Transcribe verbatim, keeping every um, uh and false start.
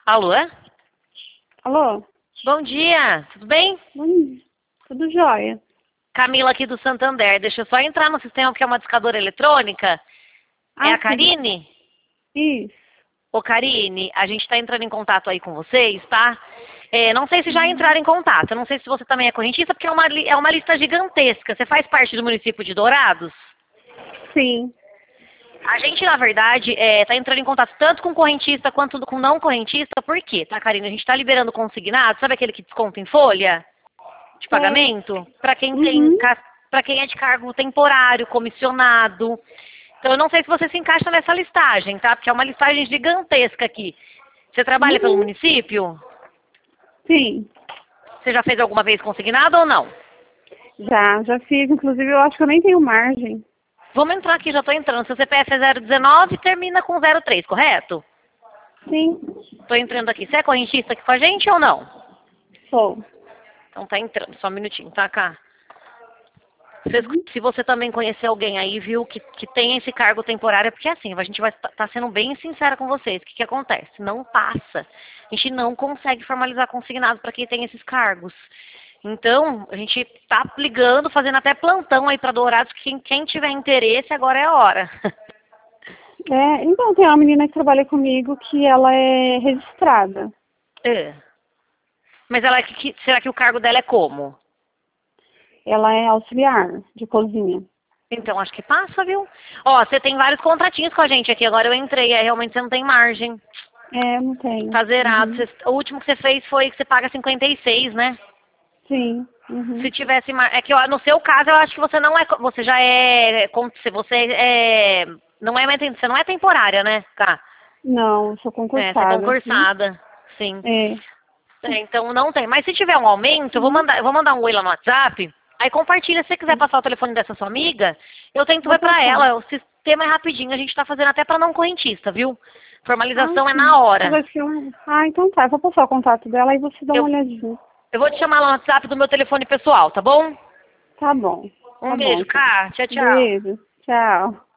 Alô? Alô? Bom dia, tudo bem? Bom dia. Tudo jóia. Camila aqui do Santander. Deixa eu só entrar no sistema porque é uma discadora eletrônica. Ah, É a sim. Karine? Isso. Ô Karine, a gente está entrando em contato aí com vocês, tá? É, não sei se já entraram em contato, eu não sei se você também é correntista, porque é uma, li- é uma lista gigantesca. Você faz parte do município de Dourados? Sim. A gente, na verdade, está entrando em contato tanto com correntista quanto com não correntista. Por quê, tá, Karine? A gente está liberando consignado, sabe aquele que desconta em folha de Sei. pagamento? Para quem tem, Uhum. para quem é de cargo temporário, comissionado. Então, eu não sei se você se encaixa nessa listagem, tá? Porque é uma listagem gigantesca aqui. Você trabalha pelo Uhum. município? Sim. Você já fez alguma vez consignado ou não? Já, já fiz. Inclusive, eu acho que eu nem tenho margem. Vamos entrar aqui, já estou entrando. Seu C P F é zero dezenove e termina com zero três, correto? Sim. Estou entrando aqui. Você é correntista aqui com a gente ou não? Sou. Então tá entrando, só um minutinho, tá, cá? Se, Uhum. se você também conhecer alguém aí, viu, que, que tem esse cargo temporário, é porque assim, a gente vai estar tá sendo bem sincera com vocês. O que, que acontece? Não passa. A gente não consegue formalizar consignado para quem tem esses cargos. Então, a gente tá ligando, fazendo até plantão aí para Dourados, que quem, quem tiver interesse, agora é a hora. É, então, tem uma menina que trabalha comigo que ela é registrada. É. Mas ela, que, que- será que o cargo dela é como? Ela é auxiliar de cozinha. Então, acho que passa, viu? Ó, você tem vários contratinhos com a gente aqui, agora eu entrei, é, realmente você não tem margem. É, não tenho. Tá zerado. Uhum. Você- o último que você fez foi que você paga cinquenta e seis, né? Sim. Uhum. Se tivesse mar... É que ó, no seu caso eu acho que você não é. co- Você já é. como se Você é. Não é, mais tem- você não é temporária, né? Tá. Não, eu sou É, você é concursada. Uhum. concursada. Sim. É. É, então não tem. Mas se tiver um aumento, eu vou Uhum. mandar, eu vou mandar um oi lá no WhatsApp. Aí compartilha, se você quiser passar o telefone dessa sua amiga, eu tento Vou ver pra passar. ela. O sistema é rapidinho, a gente tá fazendo até pra não correntista, viu? Ah, Formalização é sim. na Mas hora. acho que eu... Ah, então tá. Eu vou passar o contato dela e você dá uma Eu, olhadinha. eu vou te chamar lá no WhatsApp do meu telefone pessoal, tá bom? Tá bom. Um Tá bom, beijo, então. Cá. Tchau, tchau. Beijo. Tchau.